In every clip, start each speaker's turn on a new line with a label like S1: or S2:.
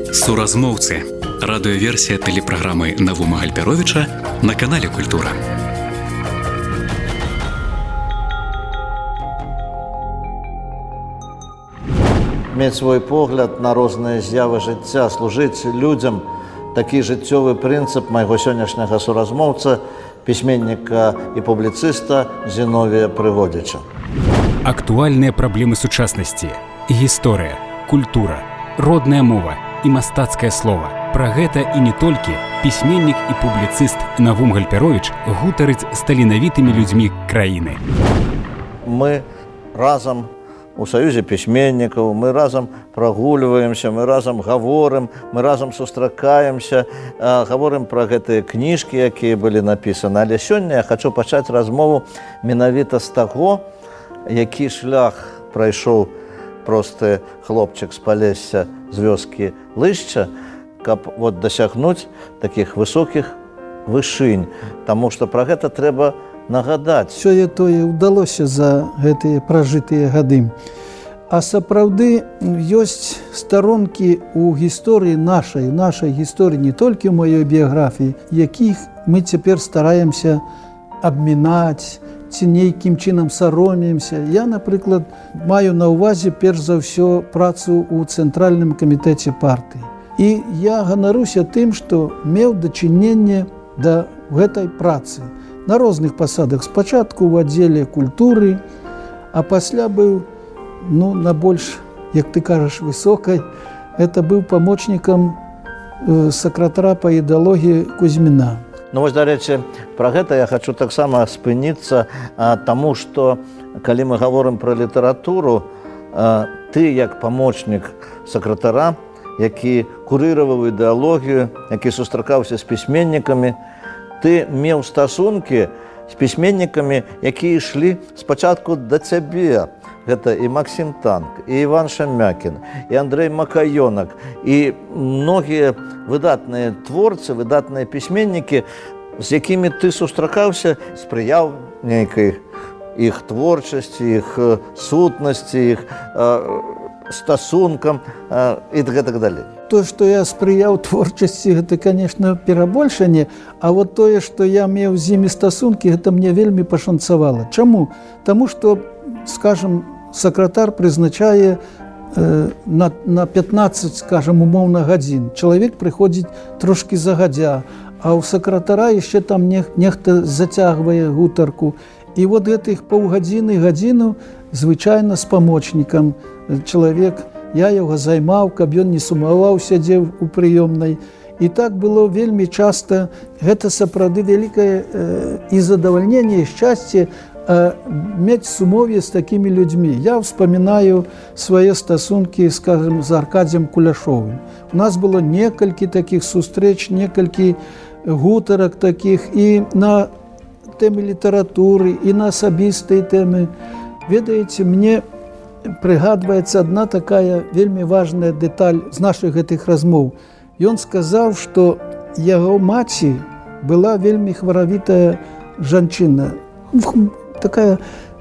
S1: Суразмоўцы. Радыёверсія тэлепраграмы Навума Гальперовіча на канале Культура.
S2: Мець свой погляд на розныя з'явы жыцця, служыць людзям – такі жыццёвы прынцып майго сённяшняга суразмоўца, пісьменніка і публіцыста Зіновія Прыгодзіча.
S3: Актуальныя праблемы сучаснасці, гісторыя, культура, родная мова і мастацкае слова. Пра гэта і не толькі пісьменнік і публіцыст Навум Гальперовіч гутарыць з таленавітымі людзьмі краіны.
S2: Мы разам у Саюзе пісьменнікаў, мы разам прагульваемся, мы разам гаворым, мы разам сустракаемся, гаворым пра гэтыя кніжкі, якія былі напісаны. Але сёння я хачу пачаць размову менавіта з таго, які шлях прайшоў просты хлопчык з Палесся, з вёскі Лышча, каб дасягнуць такіх высокіх вышынь. Таму што пра гэта трэба нагадаць.
S4: Сёе тое ўдалося за гэтыя пражытыя гады. А сапраўды ёсць старонкі ў гісторыі нашай гісторыі, не толькі ў маёй біяграфіі, якіх мы цяпер стараемся абмінаць, ці нейкім чынам саромеемся. Я, напрыклад, маю на ўвазе перш за ўсё працу ў Цэнтральным камітэце партыі. І я ганаруся тым, што меў дачыненне да гэтай працы на розных пасадах. Спачатку ў аддзеле культуры, а пасля быў, на больш, як ты кажаш, высокай. Это быў памочнікам сакратара па ідэалогіі Кузьміна.
S2: Дарэчы, пра гэта я хачу таксама спыніцца, таму што, калі мы гаворым пра літаратуру, ты, як памочнік сакратара, які курыраваў ідэалогію, які сустракаўся з пісьменнікамі, ты меў стасункі з пісьменнікамі, якія ішлі спачатку да цябе. Гэта і Максім Танк, і Іван Шамякін, і Андрэй Макаёнак, і многія выдатныя творцы, выдатныя пісьменнікі, з якімі ты сустракаўся, спрыяў нейкай іх творчасці, іх сутнасці, іх стасункам і гэтак далей.
S4: То, што я спрыяў творчасці, гэта, конечно, перабольшанне, а вот тое, што я меў з імі стасункі, гэта мне вельмі пашанцавала. Чаму? Таму што, скажем, сакратар прызначае на 15, скажем, умоўна гадзін. Чалавек прыходзіць трошкі загадзя, а ў сакратара яшчэ там нехта зацягвае гутарку. І вот гэтых паўгадзіну звычайна з памочнікам чалавек, я яго займаў, каб ён не сумаваў, сядзеў у прыёмнай. І так было вельмі часта. Гэта сапраўды вялікае і задавальненне, і шчасце мець сумове з такімі людзьмі. Я ўспамінаю свае стасункі, скажем, з Аркадзем Куляшовым. У нас было некалькі такіх сустрэч, некалькі гутарак такіх і на тэмы літаратуры, і на асабістыя тэмы. Ведаеце, мне прыгадваецца адна такая вельмі важная дэталь з нашых гэтых размоў. Ён сказаў, што яго маці была вельмі хваравітая жанчына. Такая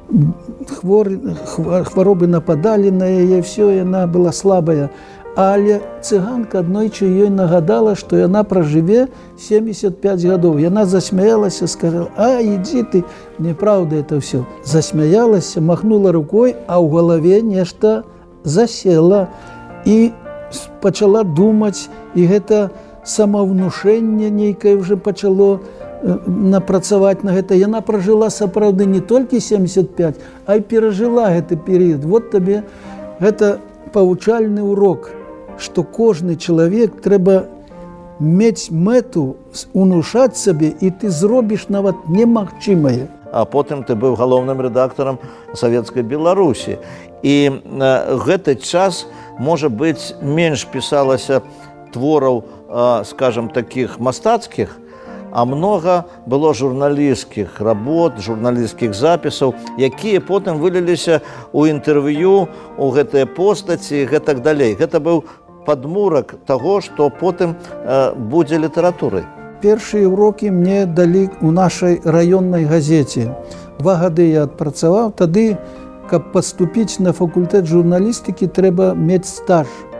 S4: хваробы нападалі на яе, все, яна была слабая. Але цыганка аднойчы ёй нагадала, што яна пражыве 75 гадоў. Яна засмяялася, сказала: «А, ідзі ты, неправда это ўсё». Засмяялася, махнула рукой, а ў галаве нешта засела. І пачала думаць, і гэта самавнушэнне нейкае ўжо пачало напрацаваць на гэта. Яна пражыла сапраўды не толькі 75, а і перажыла гэты перыяд. Вот табе гэта павучальны урок, што кожны чалавек трэба мець мэту, унушаць сабе, і ты зробіш нават немагчымае.
S2: А потым ты быў галоўным рэдактарам Савецкай Беларусі. І гэты час, можа быць, менш пісалася твораў, скажам, такіх мастацкіх, а многа было журналісцкіх работ, журналісцкіх запісаў, якія потым выліліся ў інтэрв'ю, у гэтыя постаці і гэтак далей. Гэта быў падмурак таго, што потым будзе літаратурай.
S4: Першыя урокі мне далі ў нашай раённай газеце. 2 гады я адпрацаваў. Тады, каб паступіць на факультэт журналістыкі, трэба мець стаж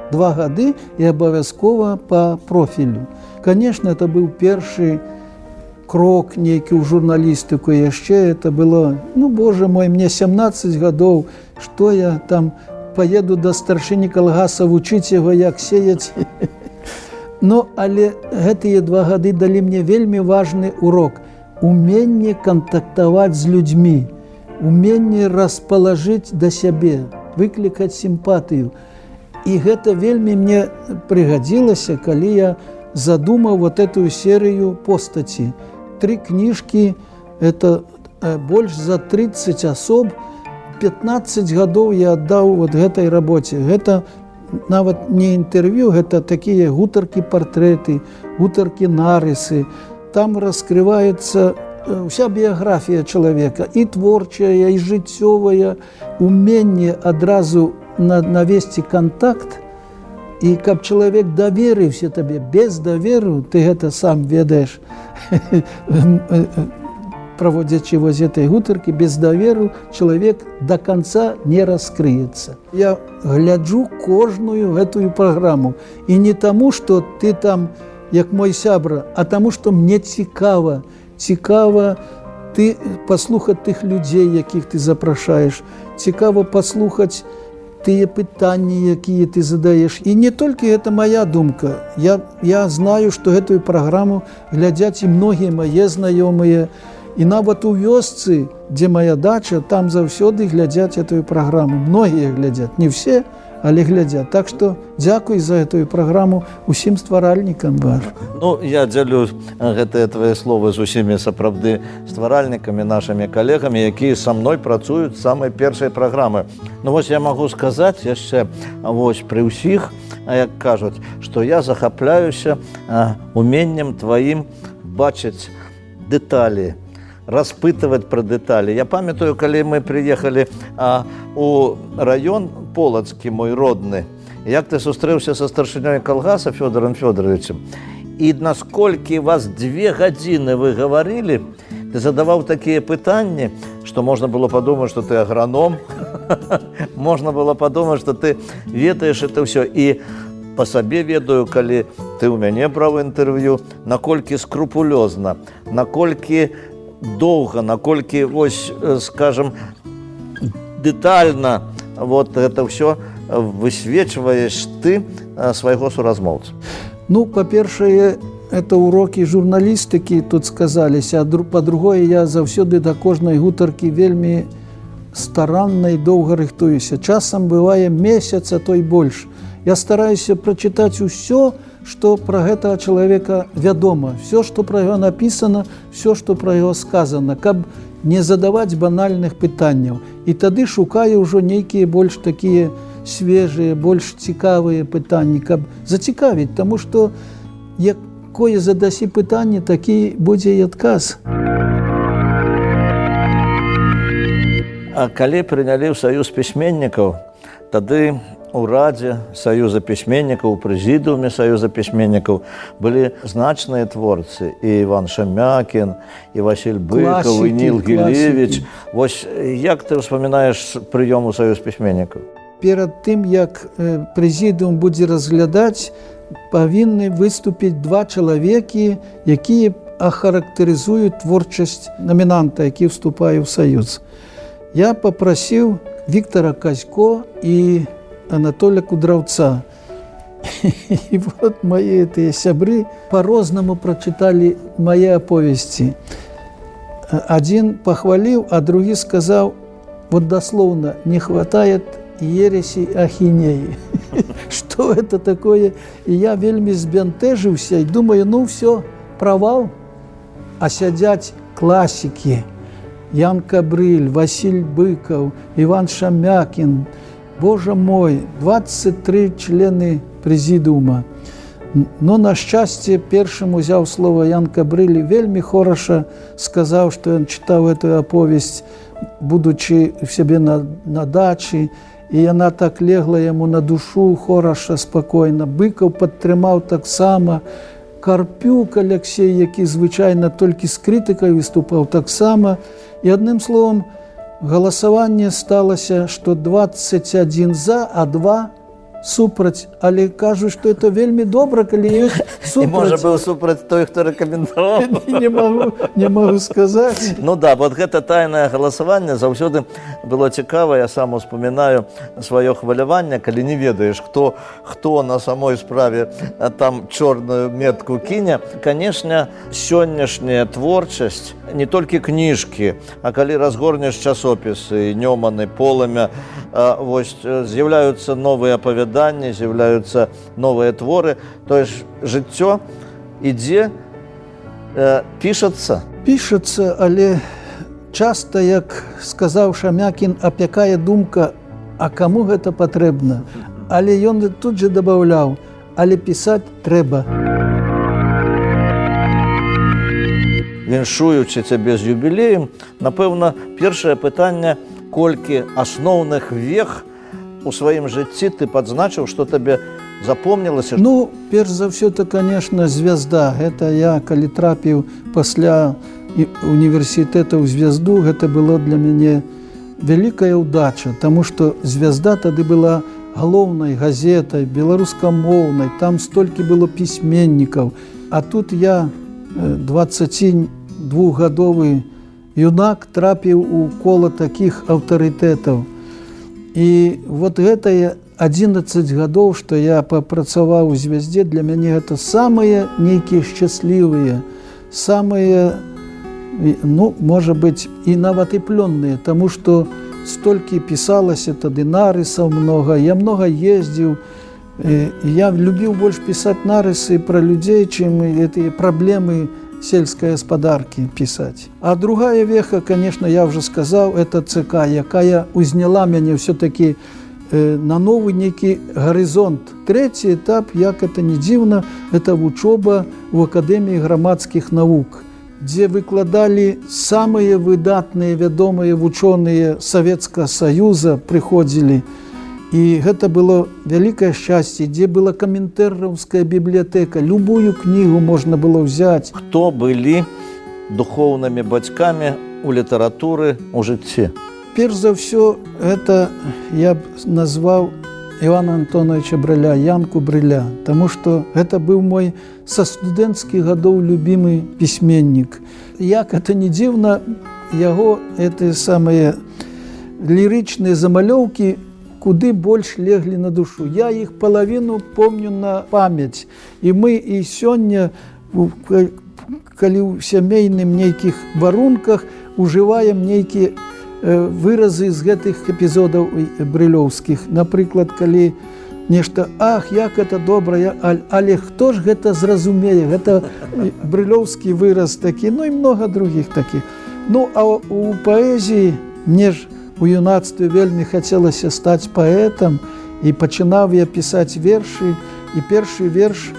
S4: 2 гады і абавязкова па профілю. Конечно, это быў першы крок нейкі ў журналістыку. Яшчэ это было, боже мой, мне 17 гадоў, што я там поеду да старшыні калгаса вучыць яго, як сеяць. Але гэтыя 2 гады далі мне вельмі важны урок. Уменне кантактаваць з людзьмі, уменне распалажыць да сябе, выклікаць сімпатыю. І гэта вельмі мне прыгадзілася, калі я задумаў эту серыю постаці. 3 кніжкі, это больш за 30 асоб, 15 гадоў я аддаў гэтай рабоце. Гэта нават не інтэрв'ю, гэта такія гутаркі партрэты, гутаркі нарысы. Там раскрываецца вся біяграфія чалавека, і творчая, і жыццёвая, уменне адразу навесці контакт, і каб чалавек даверыўся табе. Без даверу, ты гэта сам ведаеш, праводзячы гэтай гутаркі, без даверу чалавек до конца не раскрыецца. Я гляджу кожную гэтую праграму, і не таму, што ты там як мой сябра, а таму, што мне цікава ты паслухаць тых людзей, якіх ты запрашаеш, цікава паслухаць тыя пытанні, якія ты задаеш. І не толькі гэта моя думка. Я знаю, што гэтую праграму глядзяць і многія мае знаёмыя, і нават у вёсцы, дзе моя дача, там заўсёды глядзяць гэтую праграму. Многія глядзяць, не все, але глядзяць. Так што дзякуй за гэтую праграму усім стваральнікам вашым.
S2: Я дзялю гэтыя твае словы з усімі сапраўды стваральнікамі, нашымі калегамі, якія са мной працуюць з самай першай праграмы. Я магу сказаць яшчэ пры ўсіх, як кажуць, што я захапляюся уменнем тваім бачыць дэталі, распытываць пра дэталі. Я памятаю, калі мы прыехалі у раён Полацкі, мой родны, як ты сустрэўся са старшынёй калгаса Фёдором Фёдоровичем, і насколькі вас 2 гадзіны вы гаварылі, ты задаваў такія пытанні, што можна было падумаць, што ты аграном, можна было падумаць, што ты ведаеш это ўсё. І па сабе ведаю, калі ты ў мяне браў інтэрв'ю, наколькі скрупулёзна, наколькі доўга, наколькі, скажем, дэтальна гэта ўсё высвечваеш ты свайго суразмоўца.
S4: Па-першае, это урокі журналістыкі тут сказаліся, а па-другое, я заўсёды да кожнай гутаркі вельмі старанна і доўга рыхтуюся. Часам бывае месяц, а то і больш. Я стараюся прачытаць усё, што пра гэтага чалавека вядома, все, што пра яго напісана, все, што пра яго сказана, каб не задаваць банальных пытанняў. І тады шукаю ўжо нейкія больш такія свежыя, больш цікавыя пытанні, каб зацікавіць, таму што якое задасі пытанне, такі будзе і адказ.
S2: А калі прынялі ў саюз пісьменнікаў, тады у Радзе Саюза пісьменнікаў, у прэзідыуме Саюза пісьменнікаў былі значныя творцы. І Іван Шамякін, і Васіль Быкаў, і Ніл Гілевіч. Як ты ўспамінаеш прыём у Саюз пісьменнікаў?
S4: Перад тым, як прэзідыум будзе разглядаць, павінны выступіць 2 чалавекі, якія ахарактарызуюць творчасць номінанта, які вступае ў Саюз. Я папрасіў Віктара Казько і Анатолія Кудраўца. І мае тыя сябры па-рознаму прачыталі мае аповесці. Адзін пахваліў, а другі сказаў, даслоўна, не хватает ересі ахінеі. Што гэта такое? І я вельмі збянтэжыўся і думаю, всё, правал. А сядзяць класікі. Ян Кабрыль, Васіль Быкаў, Іван Шамякін. Боже мой, 23 члены прэзідыума. На шчасце, першым узяў слово Ян Кабрыль, вельмі хораша сказаў, што ён чытаў эту аповесць, будучы в сябе на дачы, і яна так легла яму на душу, хораша, спакойна. Быкаў падтрымаў таксама. Карпюк Алексей, які звычайна толькі з крытыкай выступаў, таксама. І адным словом, галасаванне сталася, што 21 за, а 2 супраць, але кажу, што это вельмі добра, калі ёсць
S2: І можа
S4: супраць.
S2: быў супраць той, хто рэкамендаваў.
S4: Не магу сказаць.
S2: Ну да, вот гэта тайнае галасаванне заўсёды было цікава. Я сам успамінаю сваё хваляванне, калі не ведаеш, хто на самой справе там чорную метку кіне. Канешне, сённяшняя творчасць, не толькі кніжкі, а калі разгорнеш часопісы, Нёманы, Полымя, вось з'яўляюцца новыя апавяданні, з'яўляюцца новыя творы, то ж жыццё ідзе, пішацца.
S4: Пішацца, але часта, як сказаў Шамякін, апякае думка, а каму гэта патрэбна? Але ён тут же дабаўляў, але пісаць трэба.
S2: Віншуючы цябе з юбілеем, напэўна, першае пытанне, колькі асноўных вех у сваім жыцці ты падзначыў, што табе запомнілася?
S4: Ну, перш за ўсё, то, конечно, «Звязда». Гэта я, калі трапіў пасля універсітэта ў «Звязду», гэта было для мяне вялікая ўдача, таму што «Звязда» тады была галоўнай газетай, беларускамоўнай, там столькі было пісьменнікаў. А тут я, 22-гадовы юнак, трапіў у кола такіх аўтарытэтаў. І вот гэтае 11 гадоў, што я папрацаваў у «Звязде», для мяне гэта самыя нейкія шчаслівыя, самыя, ну, можа быць, і нават і плённыя, таму што столькі пісалася тады, нарысаў многа, я многа ездзіў, я любіў больш пісаць нарысы пра людзей, чым гэтыя праблемы сельскай гаспадаркі пісаць. А другая веха, конечно, я уже сказаў, это ЦК, якая узняла мяне ўсё-такі на новы нейкі гарызонт. Трэці этап, як это не дзіўна, это вучоба ў Акадэміі грамадскіх навук, дзе выкладалі самыя выдатныя, вядомыя вучоныя Савецкага Саюза, прыходзілі. І гэта было вялікае шчасце, дзе была каментараўская бібліятэка, любую кнігу можна было ўзяць.
S2: Хто былі духоўнымі бацькамі у літаратуры, у жыцці?
S4: Перш за ўсё, гэта я б назваў Івана Антоновича Брыля, Янку Брыля, таму што гэта быў мой са студэнцкіх гадоў любімы пісьменнік. Як это не дзіўна, яго гэтыя самыя лірычныя замалёўкі куды больш леглі на душу. Я іх палавіну помню на памяць. І мы і сёння, калі ў сямейным нейкіх варунках ужываем нейкія выразы з гэтых эпізодаў брылёўскіх. Напрыклад, калі нешта, ах, як это добра, але хто ж гэта зразумее? Гэта брылёўскі выраз такі, ну і многа другіх такіх. Ну, а у паэзіі мне ж у юнацтве вельмі хацелася стаць паэтам, і пачынаў я пісаць вершы, і першы верш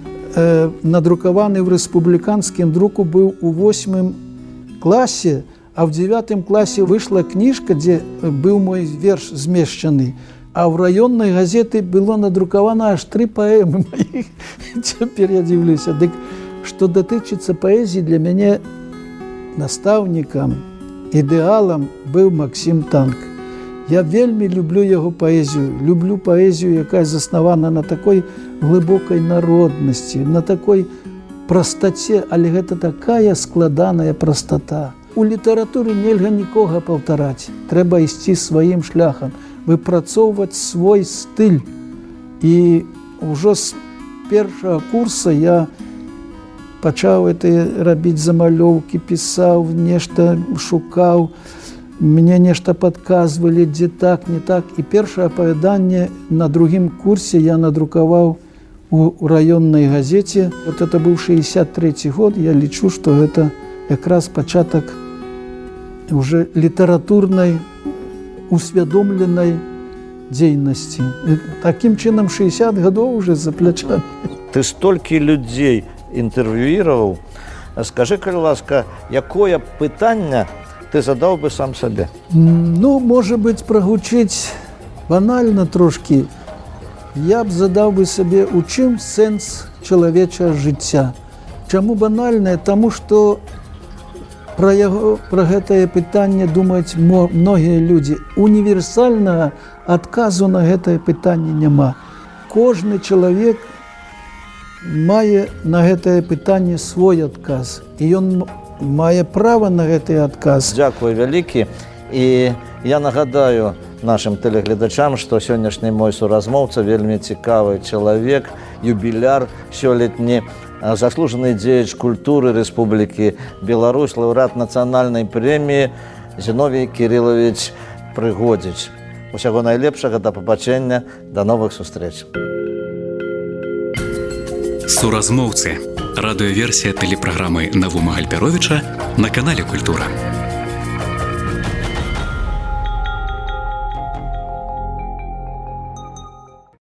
S4: надрукаваны ў рэспубліканскім друку быў у 8 класе, а ў 9 класе выйшла кніжка, дзе быў мой верш змешчаны, а ў раённай газеты было надрукавана аж 3 паэмы маіх. Цяпер я дзіўлюся. Дык што датычыцца паэзіі, для мяне настаўнікам, ідэалам быў Максім Танк. Я вельмі люблю яго паэзію, люблю паэзію, якая заснавана на такой глыбокай народнасці, на такой прастаце, але гэта такая складаная прастата. У літаратуры нельга нікога паўтараць, трэба ісці сваім шляхам, выпрацоўваць свой стыль. І ўжо з першага курса я пачаў рабіць замалёўкі, пісаў, нешта шукаў, мне нешта падказвалі, дзе так, не так. І першае апавяданне на другім курсе я надрукаваў у раённай газеце. Вот это быў 63 год, я лічу, што гэта якраз пачатак уже літаратурнай, усвядомленай дзейнасці. Такім чынам 60 гадоў уже за плячамі.
S2: Ты столькі людзей інтэрв'юіраваў. Скажы, калі ласка, якое пытанне ты задаў бы сам сабе?
S4: Ну, можа быць, прагучыць банальна трошкі. Я б задаў бы сабе, у чым сэнс чалавечага жыцця. Чаму банальнае? Таму што пра гэтае пытанне думаюць многія людзі. Універсальнага адказу на гэтае пытанне няма. кожны чалавек мае на гэтае пытанне свой адказ. І ён мае права на гэты адказ.
S2: Дзякуй вялікі. І я нагадаю нашим тэлегледачам, што сённяшні мой суразмоўца вельмі цікавы чалавек, юбіляр сёлетні, заслужаны дзеяч культуры Рэспублікі Беларусь, лаўрэат нацыянальнай прэміі Зіновій Кірылавіч Прыгодзіч. Усяго найлепшага, да пабачэння, да новых сустрэч.
S1: Суразмоўцы. Радыёверсія тэлепраграмы Навума Гальперовіча на канале Культура.